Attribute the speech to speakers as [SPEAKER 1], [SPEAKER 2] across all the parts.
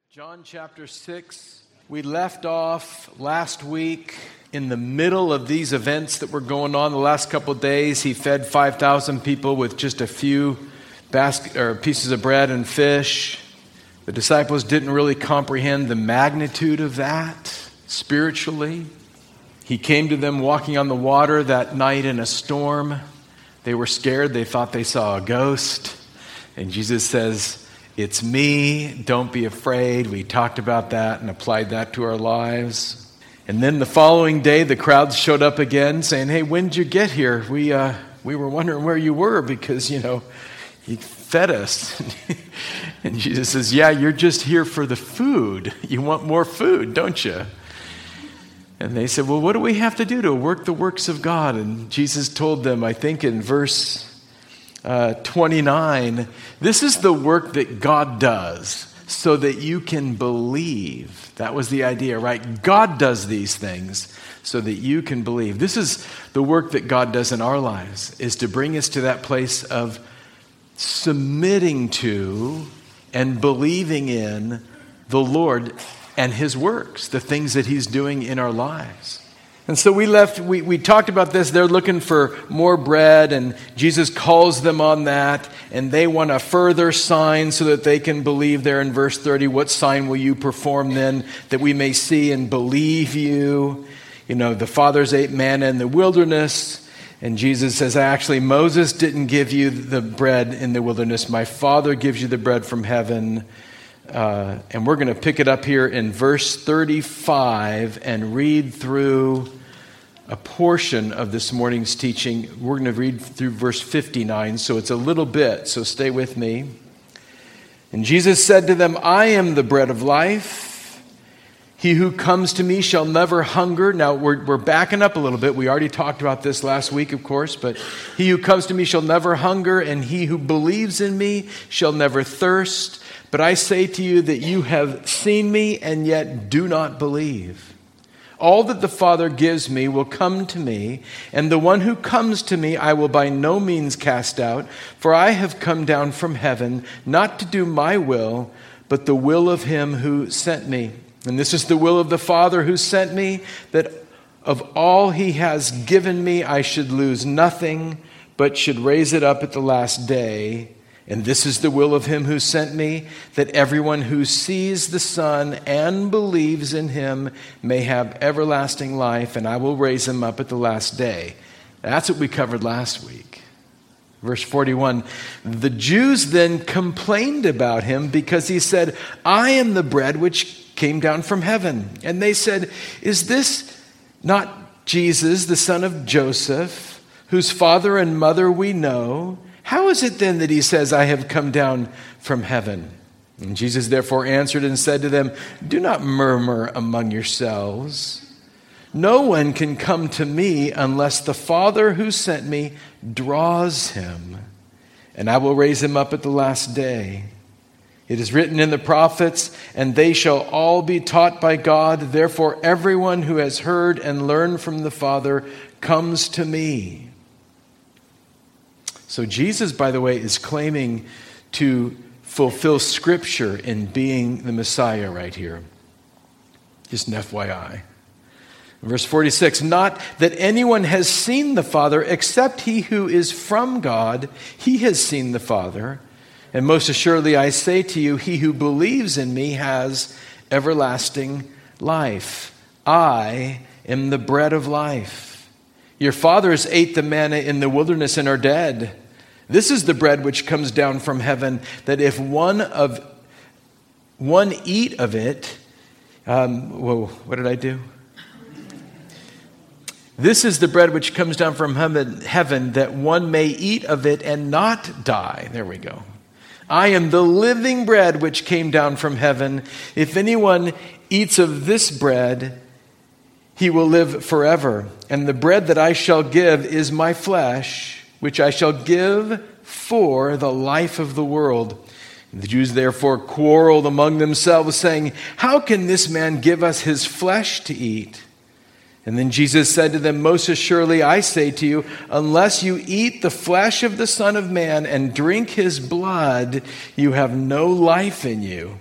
[SPEAKER 1] John chapter 6. We left off last week in the middle of these events that were going on the last couple of days. He fed 5,000 people with just a few pieces of bread and fish. The disciples didn't really comprehend the magnitude of that spiritually. He came to them walking on the water that night in a storm. They were scared. They thought they saw a ghost. And Jesus says, "It's me, don't be afraid." We talked about that and applied that to our lives. And then the following day, the crowds showed up again saying, "Hey, when did you get here? We were wondering where you were because, you fed us." And Jesus says, "Yeah, you're just here for the food. You want more food, don't you?" And they said, "Well, what do we have to do to work the works of God?" And Jesus told them, I think in verse 29, this is the work that God does so that you can believe. That was the idea, right? God does these things so that you can believe. This is the work that God does in our lives, is to bring us to that place of submitting to and believing in the Lord and His works, the things that He's doing in our lives. And so we talked about this. They're looking for more bread, and Jesus calls them on that, and they want a further sign so that they can believe there in verse 30. "What sign will you perform then that we may see and believe you?" The fathers ate manna in the wilderness, and Jesus says, "Actually, Moses didn't give you the bread in the wilderness. My Father gives you the bread from heaven." And we're going to pick it up here in verse 35 and read through a portion of this morning's teaching. We're going to read through verse 59, so it's a little bit, so stay with me. "And Jesus said to them, 'I am the bread of life. He who comes to me shall never hunger.'" Now, we're backing up a little bit. We already talked about this last week, of course, but "He who comes to me shall never hunger, and he who believes in me shall never thirst. But I say to you that you have seen me and yet do not believe. All that the Father gives me will come to me, and the one who comes to me I will by no means cast out. For I have come down from heaven, not to do my will, but the will of him who sent me. And this is the will of the Father who sent me, that of all he has given me I should lose nothing, but should raise it up at the last day. And this is the will of him who sent me, that everyone who sees the Son and believes in him may have everlasting life, and I will raise him up at the last day." That's what we covered last week. Verse 41, "The Jews then complained about him because he said, 'I am the bread which came down from heaven.' And they said, 'Is this not Jesus, the son of Joseph, whose father and mother we know? How is it then that he says, 'I have come down from heaven'?" And Jesus therefore answered and said to them, "Do not murmur among yourselves. No one can come to me unless the Father who sent me draws him, and I will raise him up at the last day. It is written in the prophets, and they shall all be taught by God. Therefore everyone who has heard and learned from the Father comes to me." So Jesus, by the way, is claiming to fulfill Scripture in being the Messiah right here. Just an FYI. Verse 46, "Not that anyone has seen the Father except he who is from God. He has seen the Father. And most assuredly I say to you, he who believes in me has everlasting life. I am the bread of life. Your fathers ate the manna in the wilderness and are dead. This is the bread which comes down from heaven, that if one eat of it," what did I do? "This is the bread which comes down from heaven, that one may eat of it and not die." There we go. "I am the living bread which came down from heaven. If anyone eats of this bread, he will live forever. And the bread that I shall give is my flesh, which I shall give for the life of the world." The Jews therefore quarreled among themselves, saying, "How can this man give us his flesh to eat?" And then Jesus said to them, "Most assuredly I say to you, unless you eat the flesh of the Son of Man and drink his blood, you have no life in you.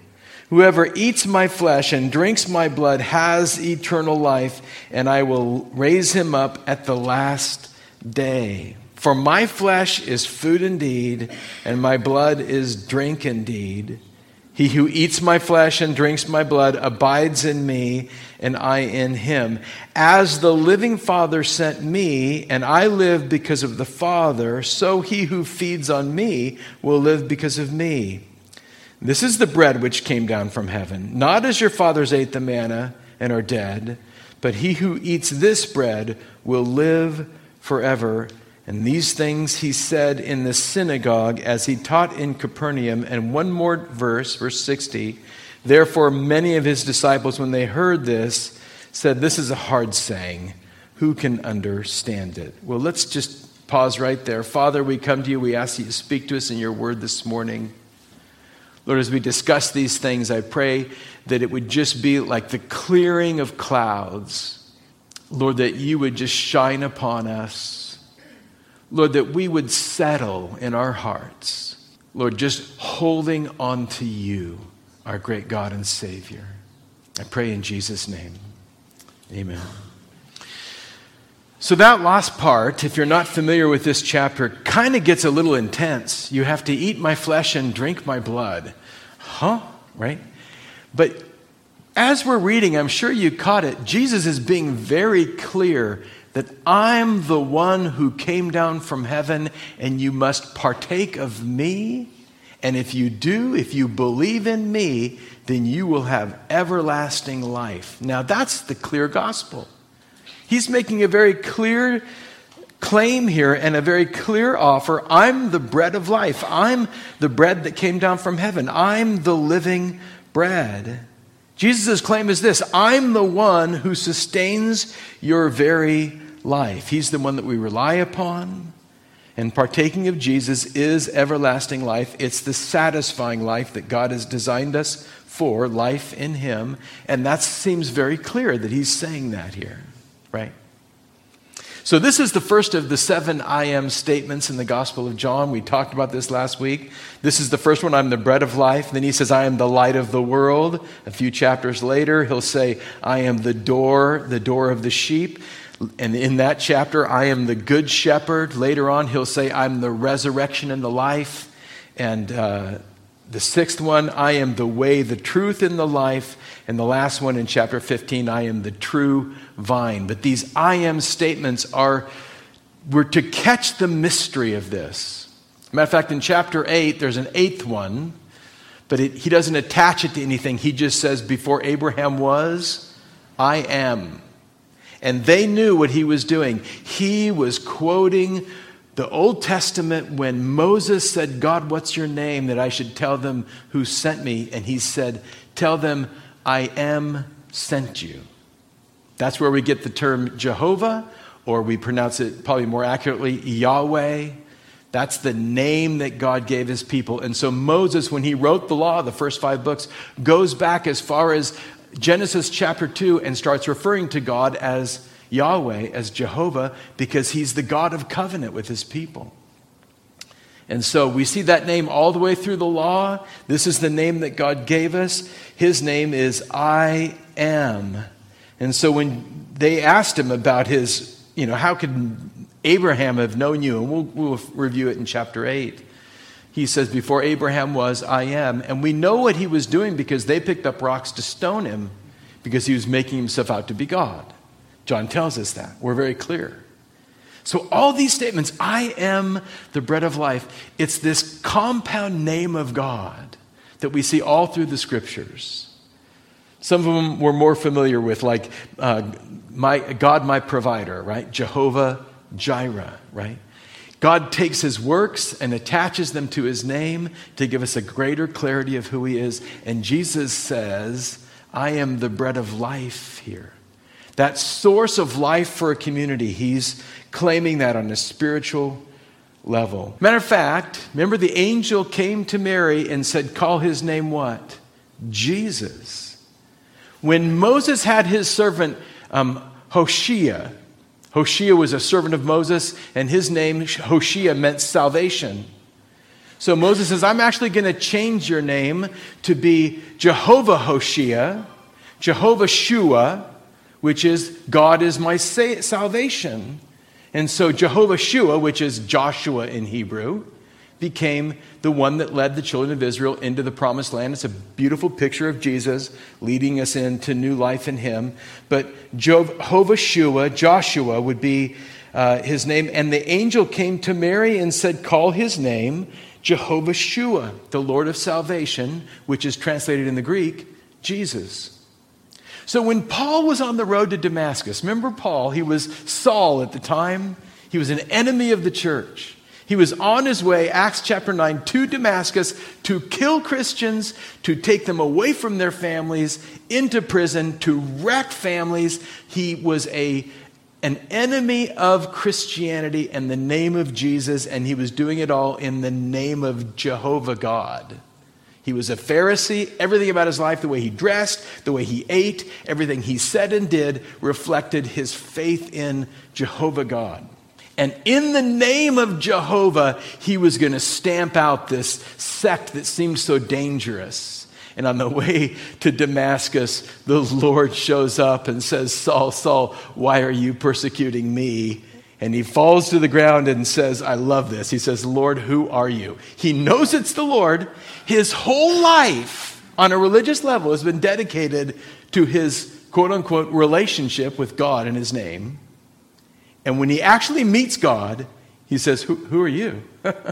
[SPEAKER 1] Whoever eats my flesh and drinks my blood has eternal life, and I will raise him up at the last day. For my flesh is food indeed, and my blood is drink indeed. He who eats my flesh and drinks my blood abides in me, and I in him. As the living Father sent me, and I live because of the Father, so he who feeds on me will live because of me. This is the bread which came down from heaven, not as your fathers ate the manna and are dead, but he who eats this bread will live forever. And these things he said in the synagogue as he taught in Capernaum. And one more verse, verse 60. Therefore many of his disciples, when they heard this, said, this is a hard saying. Who can understand it? Well, let's just pause right there. Father, we come to you. We ask you to speak to us in your word this morning. Lord, as we discuss these things, I pray that it would just be like the clearing of clouds. Lord, that you would just shine upon us. Lord, that we would settle in our hearts. Lord, just holding on to you, our great God and Savior. I pray in Jesus' name. Amen. So that last part, if you're not familiar with this chapter, kind of gets a little intense. You have to eat my flesh and drink my blood. Huh? Right? But as we're reading, I'm sure you caught it, Jesus is being very clear that I'm the one who came down from heaven and you must partake of me. And if you do, if you believe in me, then you will have everlasting life. Now that's the clear gospel. He's making a very clear claim here and a very clear offer. I'm the bread of life. I'm the bread that came down from heaven. I'm the living bread. Jesus' claim is this: I'm the one who sustains your very life. He's the one that we rely upon. And partaking of Jesus is everlasting life. It's the satisfying life that God has designed us for, life in him. And that seems very clear that he's saying that here. Right? So this is the first of the 7 I am statements in the Gospel of John. We talked about this last week. This is the first one, I'm the bread of life. Then he says, I am the light of the world. A few chapters later, he'll say, I am the door of the sheep. And in that chapter, I am the good shepherd. Later on, he'll say, I'm the resurrection and the life. And the 6th one, I am the way, the truth, and the life. And the last one in chapter 15, I am the true vine. But these I am statements we're to catch the mystery of this. Matter of fact, in chapter 8, there's an 8th one, but he doesn't attach it to anything. He just says, before Abraham was, I am. And they knew what he was doing. He was quoting the Old Testament when Moses said, God, what's your name? That I should tell them who sent me. And he said, tell them, I am sent you. That's where we get the term Jehovah, or we pronounce it probably more accurately, Yahweh. That's the name that God gave his people. And so Moses, when he wrote the law, the first 5 books, goes back as far as Genesis chapter 2 and starts referring to God as Yahweh, as Jehovah, because he's the God of covenant with his people. And so we see that name all the way through the law. This is the name that God gave us. His name is I am. And so when they asked him about his, how could Abraham have known you? And we'll review it in chapter 8. He says, before Abraham was, I am. And we know what he was doing because they picked up rocks to stone him because he was making himself out to be God. John tells us that. We're very clear. So all these statements, I am the bread of life, it's this compound name of God that we see all through the scriptures. Some of them we're more familiar with, like my provider, right? Jehovah Jireh, right? God takes his works and attaches them to his name to give us a greater clarity of who he is. And Jesus says, I am the bread of life here. That source of life for a community. He's claiming that on a spiritual level. Matter of fact, remember the angel came to Mary and said, call his name what? Jesus. When Moses had his servant Hoshea, Hoshea was a servant of Moses, and his name, Hoshea, meant salvation. So Moses says, I'm actually going to change your name to be Jehovah Hoshea, Jehovah Shua, which is God is my salvation. And so Jehovah Shua, which is Joshua in Hebrew, became the one that led the children of Israel into the promised land. It's a beautiful picture of Jesus leading us into new life in him. But Jehovah Shua, Joshua, would be his name. And the angel came to Mary and said, call his name Jehovah Shua, the Lord of salvation, which is translated in the Greek, Jesus. So when Paul was on the road to Damascus, remember Paul, he was Saul at the time. He was an enemy of the church. He was on his way, Acts chapter 9, to Damascus to kill Christians, to take them away from their families, into prison, to wreck families. He was an enemy of Christianity and the name of Jesus, and he was doing it all in the name of Jehovah God. He was a Pharisee. Everything about his life, the way he dressed, the way he ate, everything he said and did reflected his faith in Jehovah God. And in the name of Jehovah, he was going to stamp out this sect that seemed so dangerous. And on the way to Damascus, the Lord shows up and says, Saul, Saul, why are you persecuting me? And he falls to the ground and says, I love this. He says, Lord, who are you? He knows it's the Lord. His whole life on a religious level has been dedicated to his quote unquote relationship with God in his name. And when he actually meets God, he says, who are you?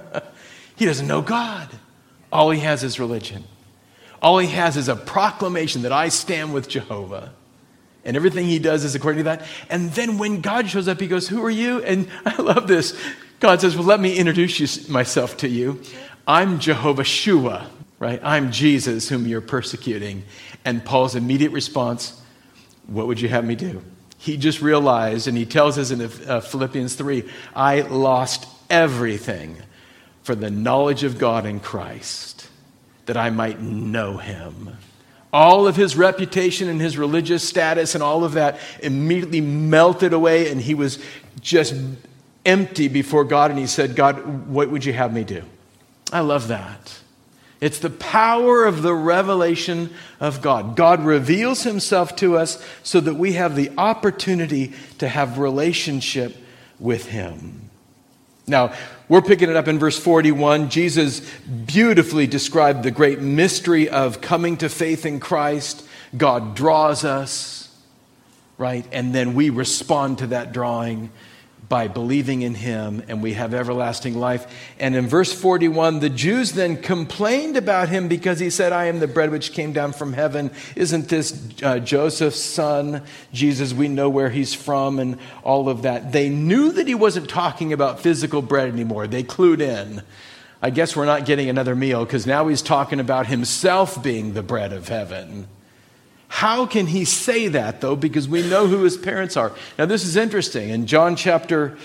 [SPEAKER 1] He doesn't know God. All he has is religion. All he has is a proclamation that I stand with Jehovah. And everything he does is according to that. And then when God shows up, he goes, who are you? And I love this. God says, well, let me introduce myself to you. I'm Jehovah Shua, right? I'm Jesus whom you're persecuting. And Paul's immediate response, what would you have me do? He just realized, and he tells us in Philippians 3, I lost everything for the knowledge of God in Christ, that I might know him. All of his reputation and his religious status and all of that immediately melted away, and he was just empty before God, and he said, God, what would you have me do? I love that. It's the power of the revelation of God. God reveals himself to us so that we have the opportunity to have relationship with him. Now, we're picking it up in verse 41. Jesus beautifully described the great mystery of coming to faith in Christ. God draws us, right? And then we respond to that drawing by believing in him, and we have everlasting life. And in verse 41, the Jews then complained about him because he said, I am the bread which came down from heaven. Isn't this Joseph's son, Jesus? We know where he's from and all of that. They knew that he wasn't talking about physical bread anymore. They clued in. I guess we're not getting another meal because now he's talking about himself being the bread of heaven. How can he say that, though? Because we know who his parents are. Now, this is interesting. In John chapter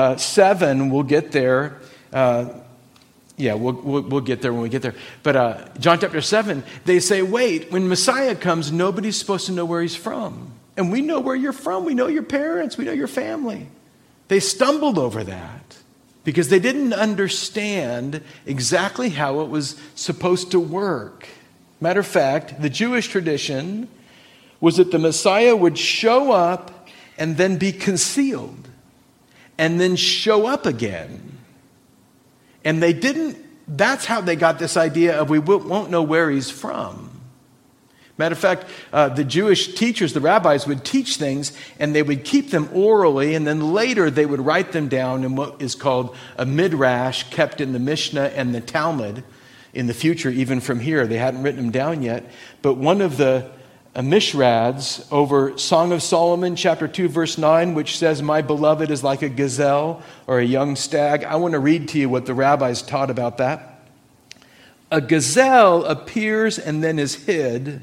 [SPEAKER 1] 7, we'll get there. We'll get there when we get there. But John chapter 7, they say, wait, when Messiah comes, nobody's supposed to know where he's from. And we know where you're from. We know your parents. We know your family. They stumbled over that because they didn't understand exactly how it was supposed to work. Matter of fact, the Jewish tradition was that the Messiah would show up and then be concealed and then show up again. And that's how they got this idea of we won't know where he's from. Matter of fact, the Jewish teachers, the rabbis, would teach things and they would keep them orally, and then later they would write them down in what is called a midrash, kept in the Mishnah and the Talmud. In the future, even from here, they hadn't written them down yet. But one of the mishrads over Song of Solomon, chapter 2, verse 9, which says, my beloved is like a gazelle or a young stag. I want to read to you what the rabbis taught about that. A gazelle appears and then is hid,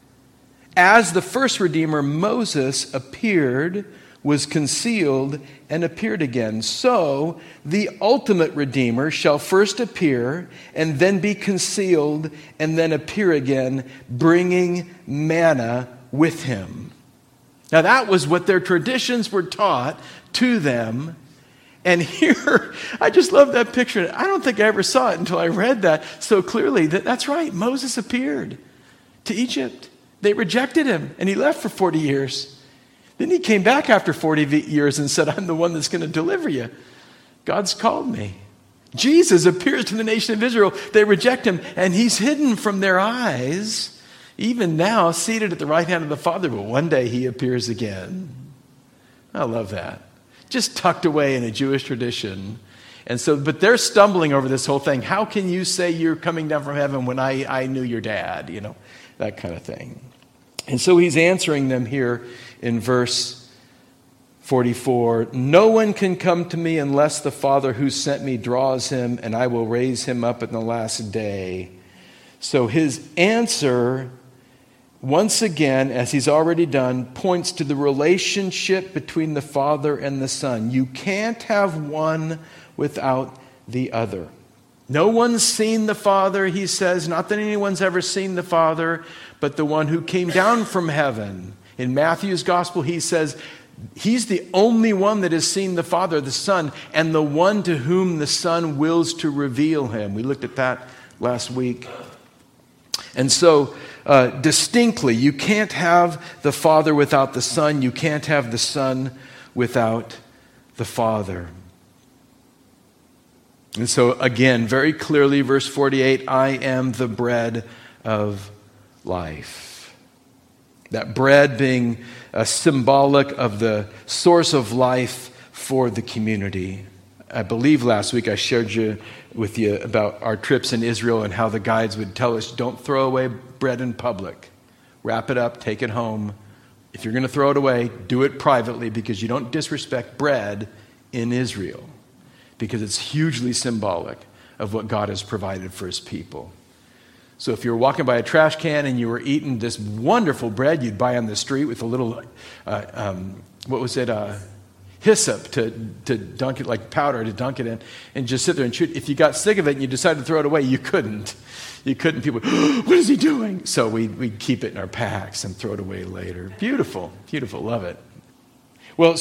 [SPEAKER 1] as the first Redeemer, Moses, appeared, was concealed, and appeared again. So the ultimate Redeemer shall first appear, and then be concealed, and then appear again, bringing manna with him. Now that was what their traditions were taught to them, And here, I just love that picture. I don't think I ever saw it until I read that so clearly. That's right. Moses appeared to Egypt. They rejected him, and he left for 40 years. Then he came back after 40 years and said, I'm the one that's going to deliver you. God's called me. Jesus appears to the nation of Israel. They reject him, and he's hidden from their eyes, even now seated at the right hand of the Father. But one day he appears again. I love that. Just tucked away in a Jewish tradition. And so, but they're stumbling over this whole thing. How can you say you're coming down from heaven when I knew your dad? You know, that kind of thing. And so he's answering them here in verse 44. No one can come to me unless the Father who sent me draws him, and I will raise him up in the last day. So his answer, once again, as he's already done, points to the relationship between the Father and the Son. You can't have one without the other. No one's seen the Father, he says, not that anyone's ever seen the Father, but the one who came down from heaven. In Matthew's gospel, he says, he's the only one that has seen the Father, the Son, and the one to whom the Son wills to reveal him. We looked at that last week. And so, distinctly, you can't have the Father without the Son. You can't have the Son without the Father. And so, again, very clearly, verse 48, I am the bread of life. That bread being symbolic of the source of life for the community. I believe last week I shared with you about our trips in Israel and how the guides would tell us, don't throw away bread in public. Wrap it up, take it home. If you're going to throw it away, do it privately because you don't disrespect bread in Israel. Because it's hugely symbolic of what God has provided for his people. So if you were walking by a trash can and you were eating this wonderful bread you'd buy on the street with a little, hyssop to dunk it, like powder to dunk it in, and just sit there and chew it. If you got sick of it and you decided to throw it away, you couldn't. You couldn't. People, what is he doing? So we'd keep it in our packs and throw it away later. Beautiful, beautiful, love it. Well,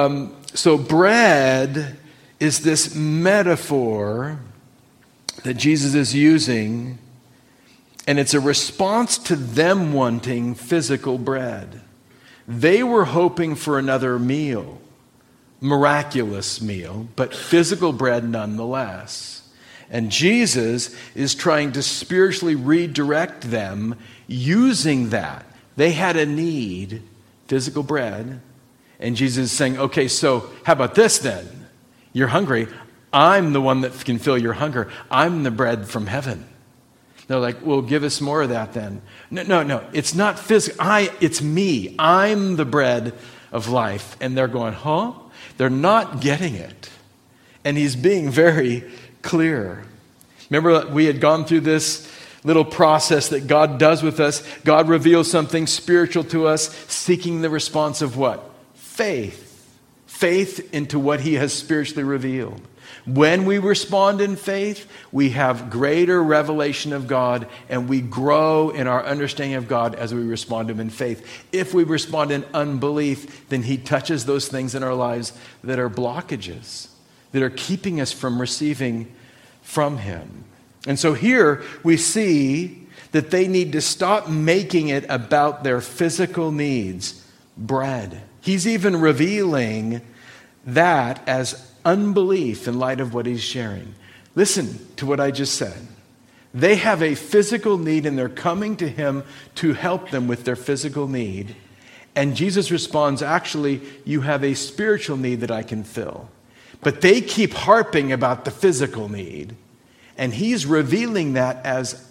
[SPEAKER 1] so bread is this metaphor that Jesus is using, and it's a response to them wanting physical bread. They were hoping for another meal, miraculous meal, but physical bread nonetheless. And Jesus is trying to spiritually redirect them using that. They had a need, physical bread, and Jesus is saying, okay, so how about this then? You're hungry. I'm the one that can fill your hunger. I'm the bread from heaven. They're like, well, give us more of that then. No. It's not physical. It's me. I'm the bread of life. And they're going, huh? They're not getting it. And he's being very clear. Remember, we had gone through this little process that God does with us. God reveals something spiritual to us, seeking the response of what? Faith. Faith into what he has spiritually revealed. When we respond in faith, we have greater revelation of God, and we grow in our understanding of God as we respond to him in faith. If we respond in unbelief, then he touches those things in our lives that are blockages, that are keeping us from receiving from him. And so here we see that they need to stop making it about their physical needs. Bread. He's even revealing that as unbelief in light of what he's sharing. Listen to what I just said. They have a physical need and they're coming to him to help them with their physical need. And Jesus responds, actually, you have a spiritual need that I can fill. But they keep harping about the physical need. And he's revealing that as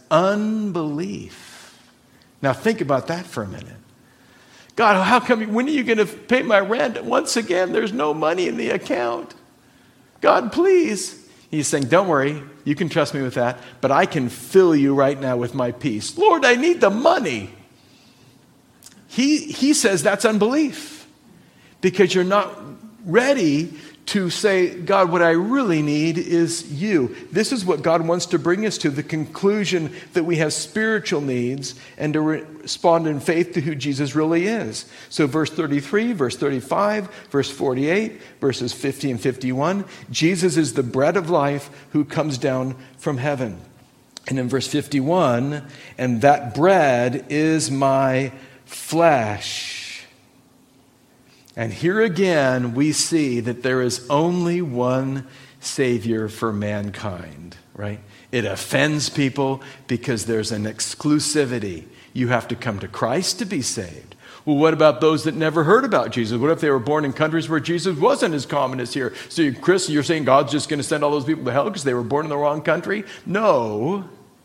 [SPEAKER 1] unbelief. Now think about that for a minute. God, how come, when are you going to pay my rent? Once again, there's no money in the account. God, please. He's saying, don't worry, you can trust me with that, but I can fill you right now with my peace. Lord, I need the money. He says that's unbelief because you're not ready to say, God, what I really need is you. This is what God wants to bring us to, the conclusion that we have spiritual needs and to respond in faith to who Jesus really is. So verse 33, verse 35, verse 48, verses 50 and 51, Jesus is the bread of life who comes down from heaven. And in verse 51, and that bread is my flesh. And here again, we see that there is only one Savior for mankind, right? It offends people because there's an exclusivity. You have to come to Christ to be saved. Well, what about those that never heard about Jesus? What if they were born in countries where Jesus wasn't as common as here? So, Chris, you're saying God's just going to send all those people to hell because they were born in the wrong country? No.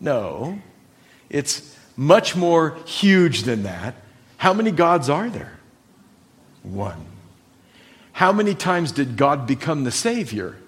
[SPEAKER 1] It's much more huge than that. How many gods are there? One. How many times did God become the Savior?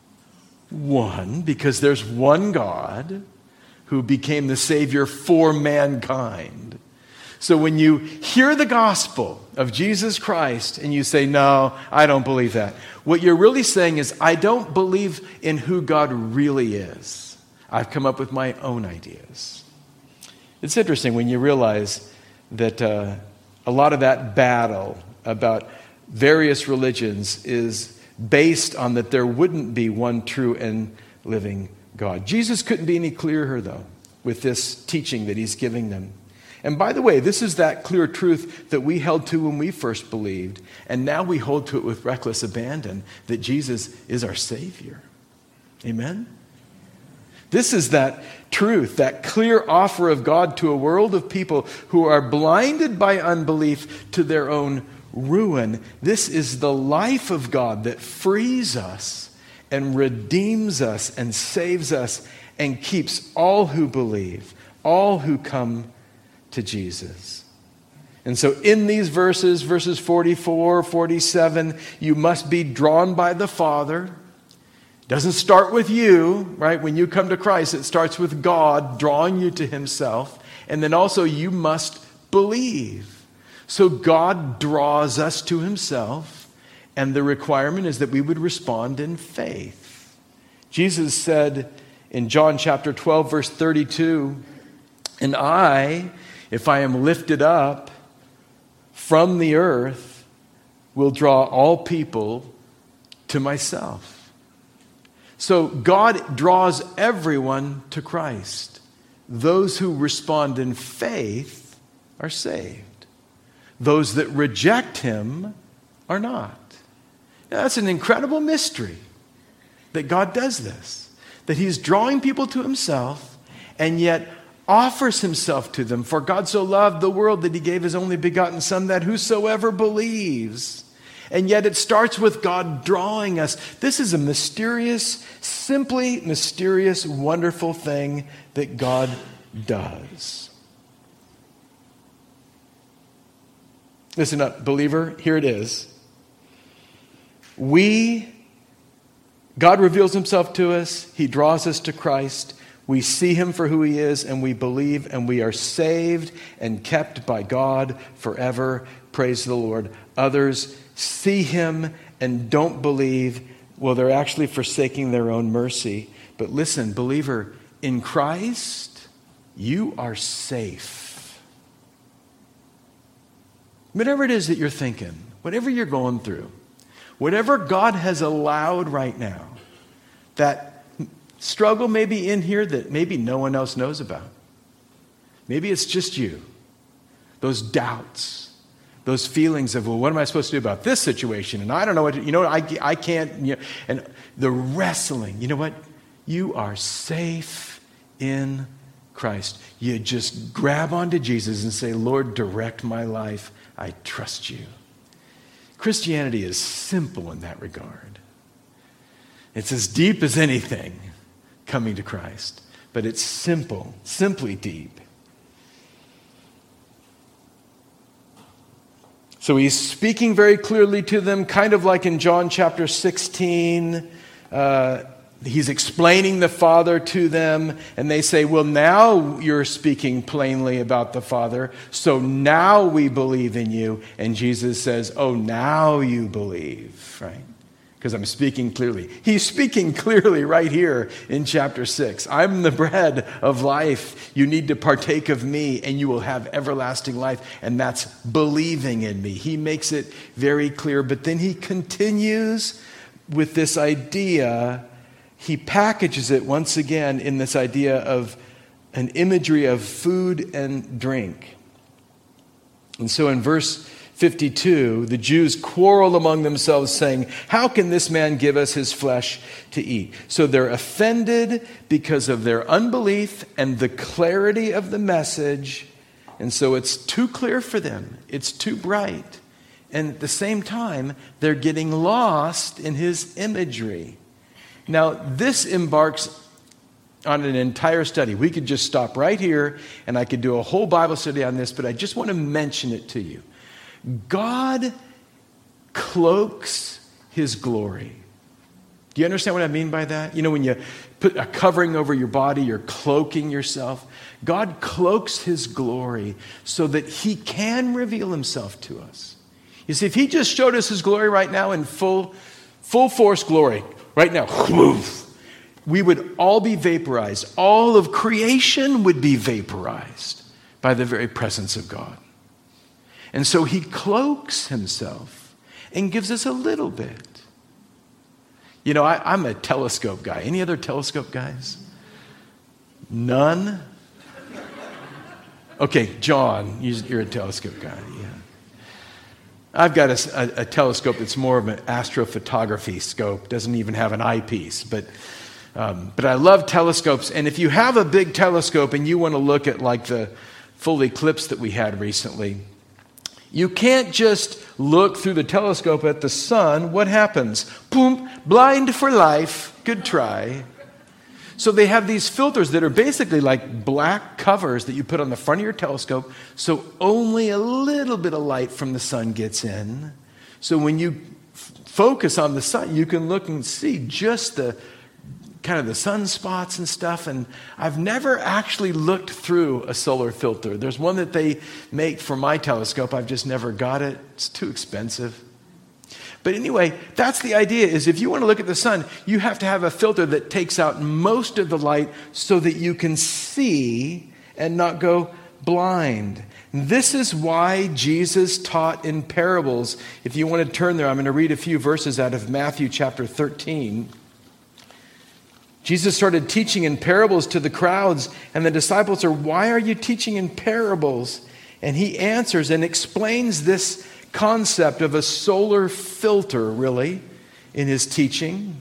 [SPEAKER 1] One, because there's one God who became the Savior for mankind. So when you hear the gospel of Jesus Christ and you say, no, I don't believe that, what you're really saying is, I don't believe in who God really is. I've come up with my own ideas. It's interesting when you realize that a lot of that battle about various religions is based on that there wouldn't be one true and living God. Jesus couldn't be any clearer, though, with this teaching that he's giving them. And by the way, this is that clear truth that we held to when we first believed, and now we hold to it with reckless abandon, that Jesus is our Savior. Amen? This is that truth, that clear offer of God to a world of people who are blinded by unbelief to their own ruin. This is the life of God that frees us and redeems us and saves us and keeps all who believe, all who come to Jesus. And so in these verses 44, 47, you must be drawn by the Father. It doesn't start with you, right? When you come to Christ, it starts with God drawing you to himself. And then also you must believe. So God draws us to himself, and the requirement is that we would respond in faith. Jesus said in John chapter 12, verse 32, and I, if I am lifted up from the earth, will draw all people to myself. So God draws everyone to Christ. Those who respond in faith are saved. Those that reject him are not. Now, that's an incredible mystery that God does this. That he's drawing people to himself and yet offers himself to them. For God so loved the world that he gave his only begotten Son, that whosoever believes. And yet it starts with God drawing us. This is a mysterious, simply mysterious, wonderful thing that God does. Listen up, believer, here it is. God reveals himself to us. He draws us to Christ. We see him for who he is, and we believe, and we are saved and kept by God forever. Praise the Lord. Others see him and don't believe. Well, they're actually forsaking their own mercy. But listen, believer, in Christ, you are safe. Whatever it is that you're thinking, whatever you're going through, whatever God has allowed right now, that struggle may be in here that maybe no one else knows about. Maybe it's just you. Those doubts, those feelings of, well, what am I supposed to do about this situation? And I don't know what, I can't, and the wrestling, you know what? You are safe in Christ. You just grab onto Jesus and say, Lord, direct my life. I trust you. Christianity is simple in that regard. It's as deep as anything, coming to Christ. But it's simple, simply deep. So he's speaking very clearly to them, kind of like in John chapter 16. He's explaining the Father to them, and they say, well, now you're speaking plainly about the Father, so now we believe in you. And Jesus says, oh, now you believe, right? because I'm speaking clearly. He's speaking clearly right here in chapter 6. I'm the bread of life. You need to partake of me and you will have everlasting life. And that's believing in me. He makes it very clear. But then he continues with this idea. He packages it once again in this idea of an imagery of food and drink. And so in verse 52, the Jews quarrel among themselves, saying, how can this man give us his flesh to eat? So they're offended because of their unbelief and the clarity of the message. And so it's too clear for them. It's too bright. And at the same time, they're getting lost in his imagery. Now, this embarks on an entire study. We could just stop right here, and I could do a whole Bible study on this, but I just want to mention it to you. God cloaks his glory. Do you understand what I mean by that? You know, when you put a covering over your body, you're cloaking yourself. God cloaks his glory so that he can reveal himself to us. You see, if he just showed us his glory right now in full force glory, right now, we would all be vaporized. All of creation would be vaporized by the very presence of God. And so he cloaks himself and gives us a little bit. You know, I'm a telescope guy. Any other telescope guys? None? Okay, John, you're a telescope guy. Yeah. I've got a telescope that's more of an astrophotography scope. Doesn't even have an eyepiece. But I love telescopes. And if you have a big telescope and you want to look at like the full eclipse that we had recently, you can't just look through the telescope at the sun. What happens? Boom, blind for life. Good try. So they have these filters that are basically like black covers that you put on the front of your telescope so only a little bit of light from the sun gets in. So when you focus on the sun, you can look and see just the kind of the sunspots and stuff. And I've never actually looked through a solar filter. There's one that they make for my telescope. I've just never got it. It's too expensive. But anyway, that's the idea, is if you want to look at the sun, you have to have a filter that takes out most of the light so that you can see and not go blind. This is why Jesus taught in parables. If you want to turn there, I'm going to read a few verses out of Matthew chapter 13. Jesus started teaching in parables to the crowds, and the disciples are, why are you teaching in parables? And he answers and explains this concept of a solar filter, really, in his teaching.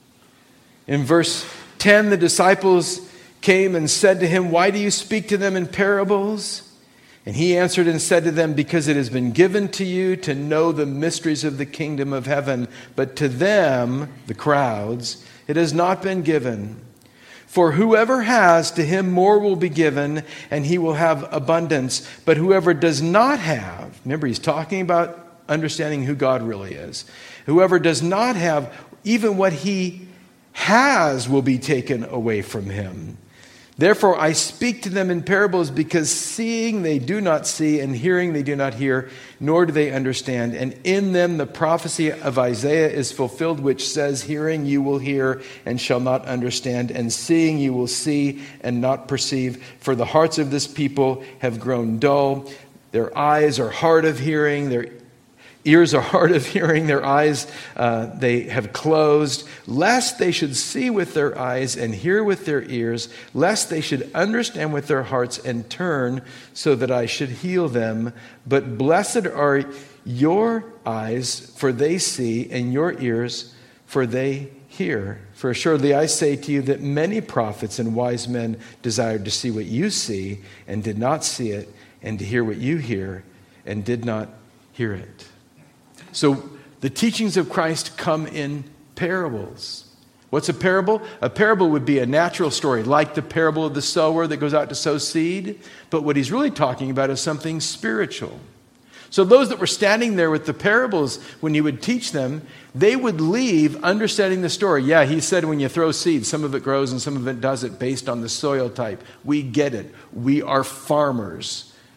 [SPEAKER 1] In verse 10, the disciples came and said to him, why do you speak to them in parables? And he answered and said to them, because it has been given to you to know the mysteries of the kingdom of heaven, but to them, the crowds, it has not been given. For whoever has, to him more will be given, and he will have abundance. But whoever does not have, remember he's talking about understanding who God really is. Whoever does not have, even what he has will be taken away from him. Therefore I speak to them in parables, because seeing they do not see, and hearing they do not hear, nor do they understand. And in them the prophecy of Isaiah is fulfilled, which says, hearing you will hear and shall not understand, and seeing you will see and not perceive. For the hearts of this people have grown dull. Their eyes are hard of hearing, their ears are hard of hearing, their eyes they have closed, lest they should see with their eyes and hear with their ears, lest they should understand with their hearts and turn, so that I should heal them. But blessed are your eyes, for they see, and your ears, for they hear. For assuredly I say to you that many prophets and wise men desired to see what you see, and did not see it, and to hear what you hear, and did not hear it. So the teachings of Christ come in parables. What's a parable? A parable would be a natural story, like the parable of the sower that goes out to sow seed. But what he's really talking about is something spiritual. So those that were standing there with the parables, when he would teach them, they would leave understanding the story. Yeah, he said when you throw seed, some of it grows and some of it doesn't based on the soil type. We get it. We are farmers.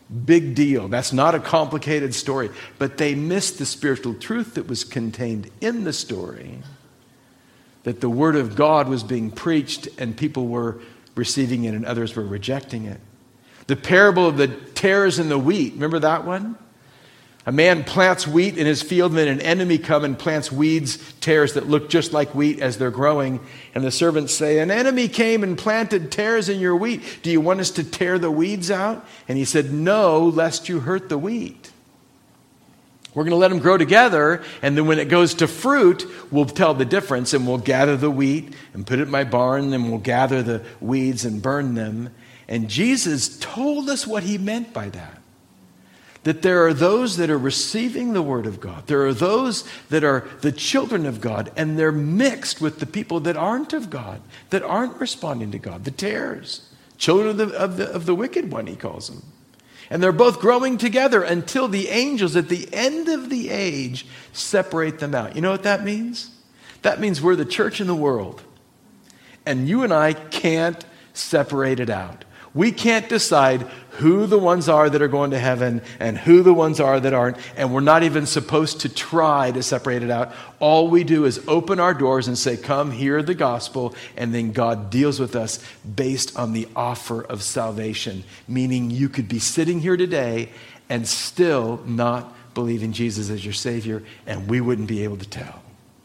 [SPEAKER 1] Big deal. That's not a complicated story. But they missed the spiritual truth that was contained in the story, that the Word of God was being preached and people were receiving it and others were rejecting it. The parable of the tares in the wheat. Remember that one? A man plants wheat in his field, and then an enemy comes and plants weeds, tares that look just like wheat as they're growing. And the servants say, an enemy came and planted tares in your wheat. Do you want us to tear the weeds out? And he said, no, lest you hurt the wheat. We're going to let them grow together, and then when it goes to fruit, we'll tell the difference, and we'll gather the wheat and put it in my barn, and we'll gather the weeds and burn them. And Jesus told us what he meant by that. That there are those that are receiving the Word of God. There are those that are the children of God, and they're mixed with the people that aren't of God, that aren't responding to God, the tares, children of the wicked one, he calls them. And they're both growing together until the angels at the end of the age separate them out. You know what that means? That means we're the church in the world, and you and I can't separate it out. We can't decide who the ones are that are going to heaven and who the ones are that aren't, and we're not even supposed to try to separate it out. All we do is open our doors and say, come, hear the gospel, and then God deals with us based on the offer of salvation, meaning you could be sitting here today and still not believe in Jesus as your Savior, and we wouldn't be able to tell.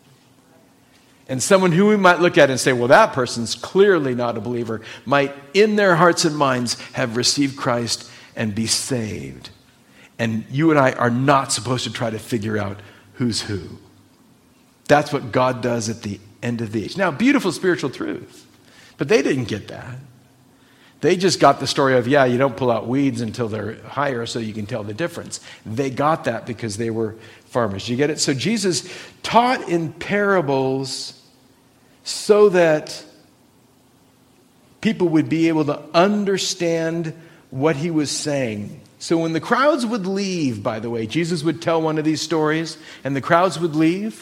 [SPEAKER 1] And someone who we might look at and say, well, that person's clearly not a believer, might in their hearts and minds have received Christ and be saved. And you and I are not supposed to try to figure out who's who. That's what God does at the end of the age. Now, beautiful spiritual truth. But they didn't get that. They just got the story of, you don't pull out weeds until they're higher so you can tell the difference. They got that because they were farmers. You get it? So Jesus taught in parables so that people would be able to understand what he was saying. So when the crowds would leave, by the way, Jesus would tell one of these stories, and the crowds would leave.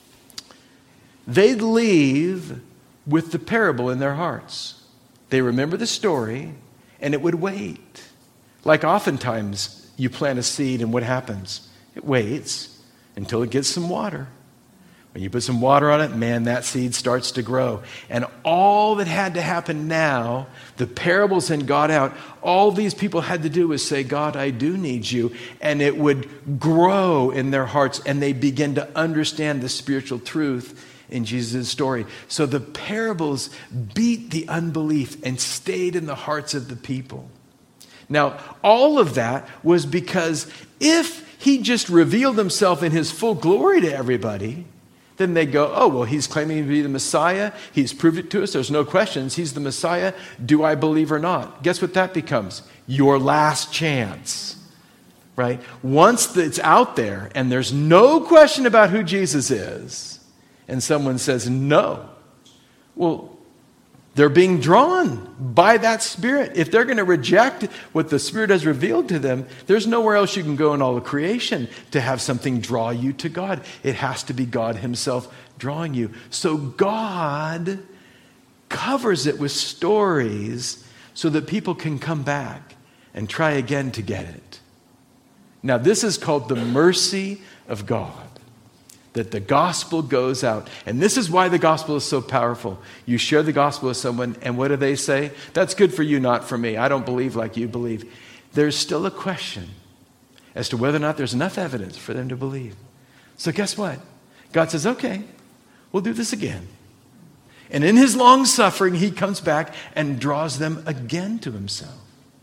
[SPEAKER 1] They'd leave with the parable in their hearts. They remember the story, and it would wait. Like oftentimes, you plant a seed, and what happens? It waits until it gets some water. When you put some water on it, man, that seed starts to grow. And all that had to happen now, the parables had got out. All these people had to do was say, God, I do need you. And it would grow in their hearts, and they begin to understand the spiritual truth in Jesus' story. So the parables beat the unbelief and stayed in the hearts of the people. Now, all of that was because if he just revealed himself in his full glory to everybody, then they go, oh, well, he's claiming to be the Messiah. He's proved it to us. There's no questions. He's the Messiah. Do I believe or not? Guess what that becomes? Your last chance, right? Once it's out there and there's no question about who Jesus is, and someone says no, well, they're being drawn by that Spirit. If they're going to reject what the Spirit has revealed to them, there's nowhere else you can go in all of creation to have something draw you to God. It has to be God himself drawing you. So God covers it with stories so that people can come back and try again to get it. Now, this is called the mercy of God. That the gospel goes out. And this is why the gospel is so powerful. You share the gospel with someone, and what do they say? That's good for you, not for me. I don't believe like you believe. There's still a question as to whether or not there's enough evidence for them to believe. So guess what? God says, okay, we'll do this again. And in his long suffering, he comes back and draws them again to himself.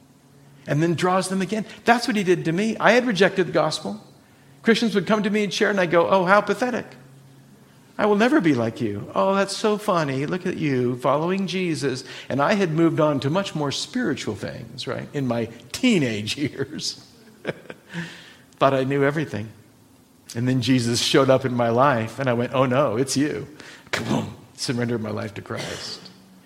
[SPEAKER 1] And then draws them again. That's what he did to me. I had rejected the gospel. Christians would come to me and share, and I go, oh, how pathetic. I will never be like you. Oh, that's so funny. Look at you following Jesus. And I had moved on to much more spiritual things, right, in my teenage years. Thought I knew everything. And then Jesus showed up in my life, and I went, oh, no, it's you. Come on, surrendered my life to Christ.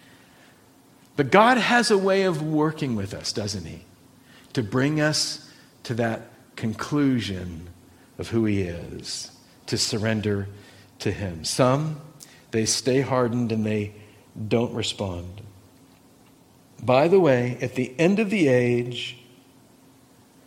[SPEAKER 1] But God has a way of working with us, doesn't he, to bring us to that conclusion of who he is, to surrender to him. Some, they stay hardened and they don't respond. By the way, at the end of the age,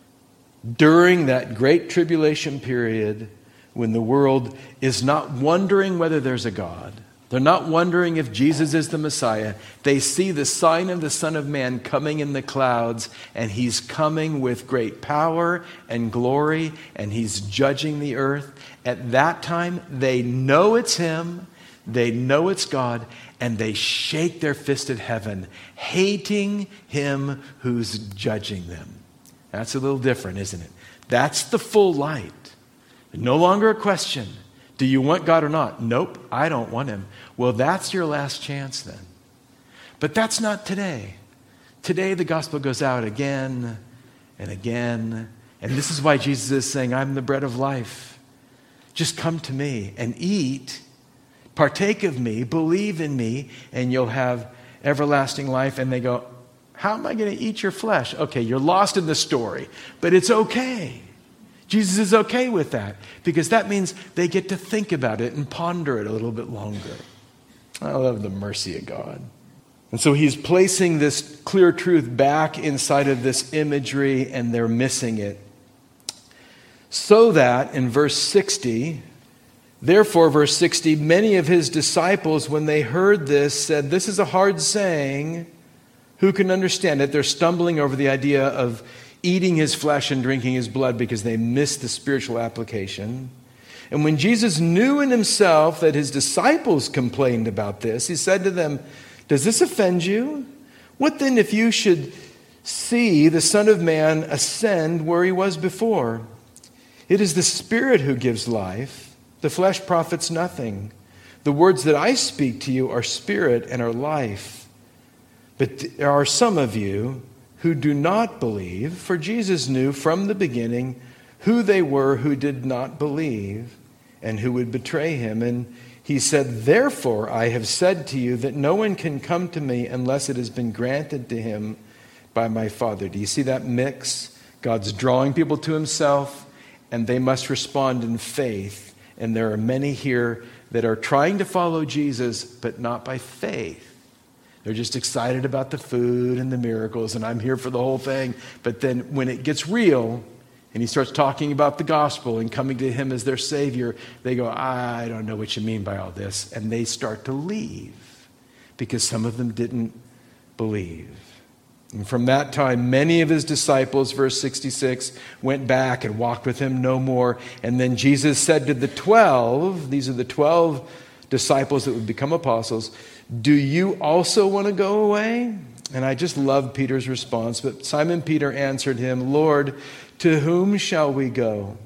[SPEAKER 1] during that great tribulation period when the world is not wondering whether there's a God. They're not wondering if Jesus is the Messiah. They see the sign of the Son of Man coming in the clouds, and he's coming with great power and glory, and he's judging the earth. At that time, they know it's him, they know it's God, and they shake their fist at heaven, hating him who's judging them. That's a little different, isn't it? That's the full light. No longer a question. Do you want God or not? Nope, I don't want him. Well, that's your last chance then. But that's not today. Today the gospel goes out again and again. And this is why Jesus is saying, I'm the bread of life. Just come to me and eat, partake of me, believe in me, and you'll have everlasting life. And they go, how am I going to eat your flesh? Okay, you're lost in the story, but it's okay. Jesus is okay with that because that means they get to think about it and ponder it a little bit longer. I love the mercy of God. And so he's placing this clear truth back inside of this imagery, and they're missing it. So that in verse 60, therefore, verse 60, many of his disciples, when they heard this, said, this is a hard saying. Who can understand it? They're stumbling over the idea of eating his flesh and drinking his blood because they missed the spiritual application. And when Jesus knew in himself that his disciples complained about this, he said to them, does this offend you? What then if you should see the Son of Man ascend where he was before? It is the Spirit who gives life. The flesh profits nothing. The words that I speak to you are spirit and are life. But there are some of you who do not believe, for Jesus knew from the beginning who they were who did not believe and who would betray him. And he said, therefore I have said to you that no one can come to me unless it has been granted to him by my Father. Do you see that mix? God's drawing people to himself, and they must respond in faith. And there are many here that are trying to follow Jesus, but not by faith. They're just excited about the food and the miracles, and I'm here for the whole thing. But then when it gets real, and he starts talking about the gospel and coming to him as their Savior, they go, I don't know what you mean by all this. And they start to leave because some of them didn't believe. And from that time, many of his disciples, verse 66, went back and walked with him no more. And then Jesus said to the 12, these are the 12 disciples that would become apostles, do you also want to go away? And I just love Peter's response. But Simon Peter answered him, Lord, to whom shall we go?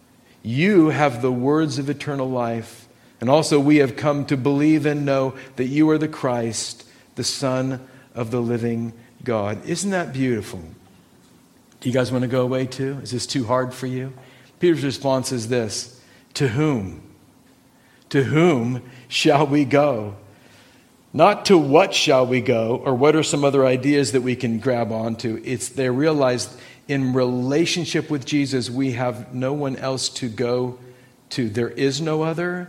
[SPEAKER 1] You have the words of eternal life. And also we have come to believe and know that you are the Christ, the Son of the living God. Isn't that beautiful? Do you guys want to go away too? Is this too hard for you? Peter's response is this, to whom? To whom shall we go? Not to what shall we go, or what are some other ideas that we can grab onto. It's they realized in relationship with Jesus, we have no one else to go to. There is no other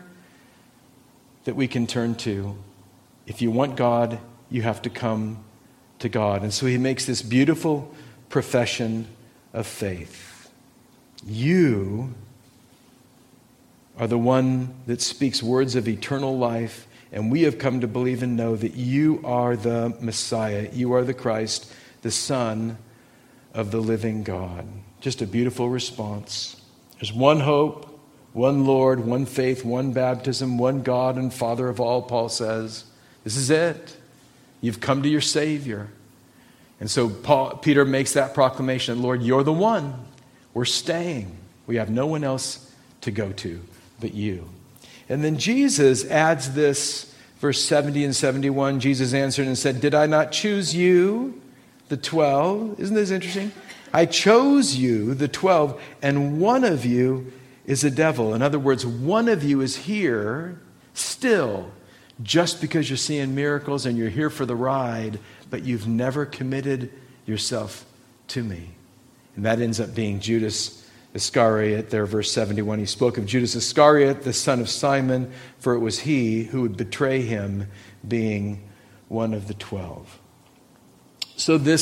[SPEAKER 1] that we can turn to. If you want God, you have to come to God. And so he makes this beautiful profession of faith. You are the one that speaks words of eternal life, and we have come to believe and know that you are the Messiah. You are the Christ, the Son of the living God. Just a beautiful response. There's one hope, one Lord, one faith, one baptism, one God and Father of all, Paul says. This is it. You've come to your Savior. And so Peter makes that proclamation, Lord, you're the one. We're staying. We have no one else to go to but you. And then Jesus adds this, verse 70 and 71. Jesus answered and said, did I not choose you, the 12? Isn't this interesting? I chose you, the 12, and one of you is a devil. In other words, one of you is here still just because you're seeing miracles and you're here for the ride, but you've never committed yourself to me. And that ends up being Judas Iscariot there, verse 71. He spoke of Judas Iscariot, the son of Simon, for it was he who would betray him, being one of the 12. So this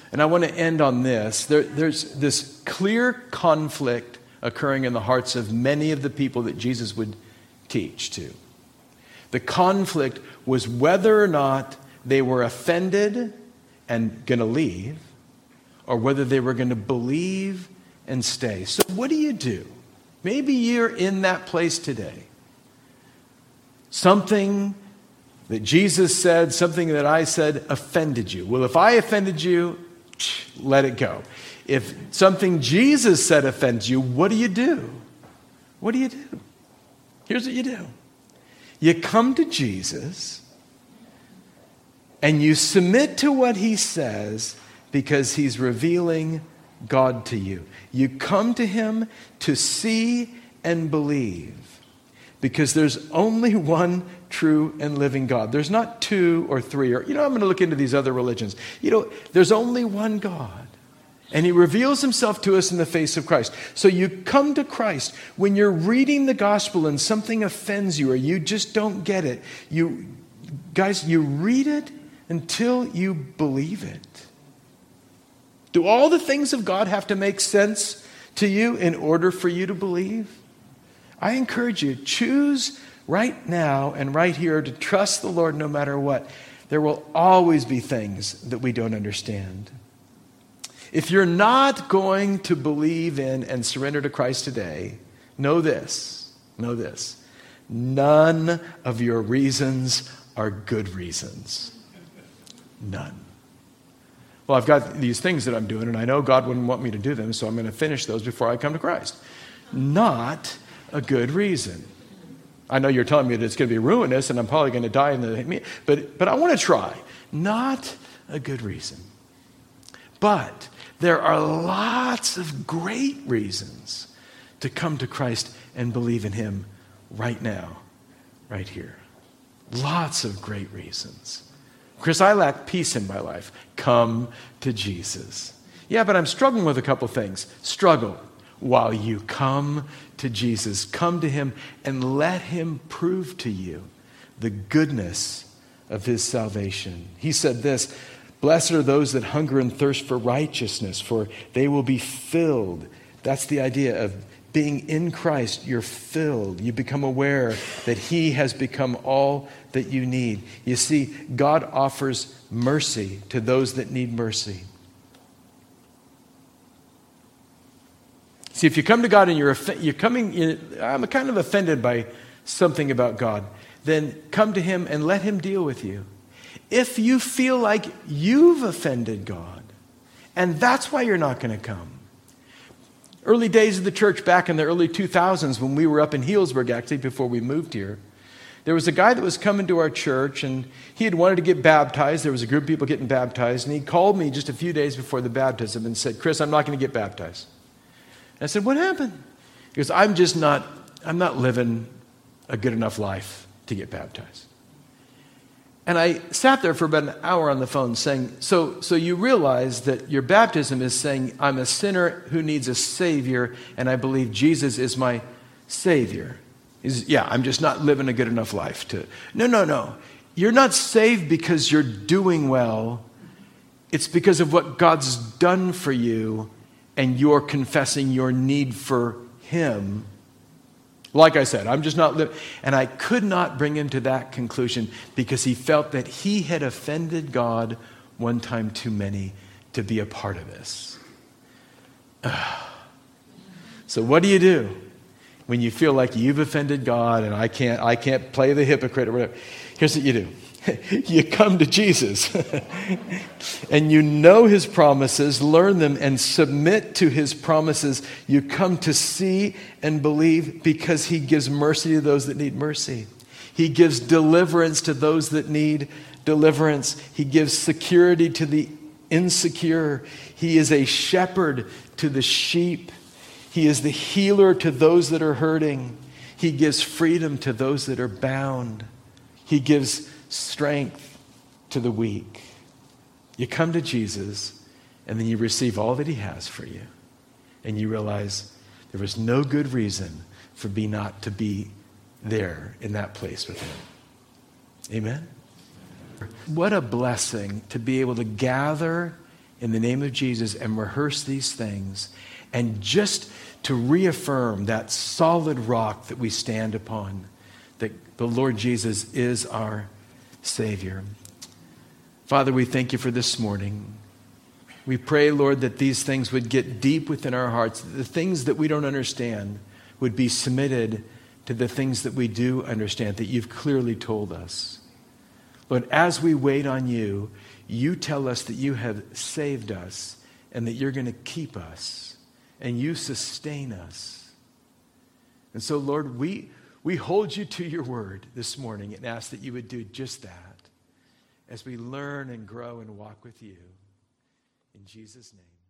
[SPEAKER 1] And I want to end on this. There's this clear conflict occurring in the hearts of many of the people that Jesus would teach to. The conflict was whether or not they were offended and going to leave, or whether they were going to believe and stay. So what do you do? Maybe you're in that place today. Something that Jesus said, something that I said offended you. Well, if I offended you, let it go. If something Jesus said offends you, what do you do? What do you do? Here's what you do. You come to Jesus and you submit to what he says because he's revealing God to you. You come to him to see and believe because there's only one true and living God. There's not two or three, or, I'm going to look into these other religions. There's only one God. And he reveals himself to us in the face of Christ. So you come to Christ. When you're reading the gospel and something offends you or you just don't get it, you read it until you believe it. Do all the things of God have to make sense to you in order for you to believe? I encourage you, choose right now and right here to trust the Lord no matter what. There will always be things that we don't understand. If you're not going to believe in and surrender to Christ today, know this. None of your reasons are good reasons. None. Well, I've got these things that I'm doing, and I know God wouldn't want me to do them, so I'm going to finish those before I come to Christ. Not a good reason. I know you're telling me that it's going to be ruinous, and I'm probably going to die in the... But I want to try. Not a good reason. But there are lots of great reasons to come to Christ and believe in him right now, right here. Lots of great reasons. Chris, I lack peace in my life. Come to Jesus. Yeah, but I'm struggling with a couple things. Struggle while you come to Jesus. Come to him and let him prove to you the goodness of his salvation. He said this, "Blessed are those that hunger and thirst for righteousness, for they will be filled." That's the idea of being in Christ. You're filled. You become aware that he has become all that you need. You see, God offers mercy to those that need mercy. See, if you come to God and I'm kind of offended by something about God, then come to him and let him deal with you. If you feel like you've offended God, and that's why you're not going to come. Early days of the church, back in the early 2000s, when we were up in Healdsburg, actually, before we moved here, there was a guy that was coming to our church, and he had wanted to get baptized. There was a group of people getting baptized, and he called me just a few days before the baptism and said, "Chris, I'm not going to get baptized." And I said, "What happened?" He goes, I'm not living a good enough life to get baptized. And I sat there for about an hour on the phone saying, so you realize that your baptism is saying, I'm a sinner who needs a Savior, and I believe Jesus is my Savior. I'm just not living a good enough life to... No. You're not saved because you're doing well. It's because of what God's done for you, and you're confessing your need for him. Like I said, I'm just not living. And I could not bring him to that conclusion because he felt that he had offended God one time too many to be a part of this. So what do you do when you feel like you've offended God and I can't play the hypocrite or whatever? Here's what you do. You come to Jesus and you know his promises, learn them, and submit to his promises. You come to see and believe because he gives mercy to those that need mercy. He gives deliverance to those that need deliverance. He gives security to the insecure. He is a shepherd to the sheep. He is the healer to those that are hurting. He gives freedom to those that are bound. He gives strength to the weak. You come to Jesus, and then you receive all that he has for you. And you realize there was no good reason for me not to be there in that place with him. Amen? What a blessing to be able to gather in the name of Jesus and rehearse these things, and just to reaffirm that solid rock that we stand upon, that the Lord Jesus is our Savior. Father, we thank you for this morning. We pray, Lord, that these things would get deep within our hearts, that the things that we don't understand would be submitted to the things that we do understand, that you've clearly told us. Lord, as we wait on you, you tell us that you have saved us and that you're going to keep us and you sustain us. And so, Lord, we hold you to your word this morning and ask that you would do just that as we learn and grow and walk with you. In Jesus' name.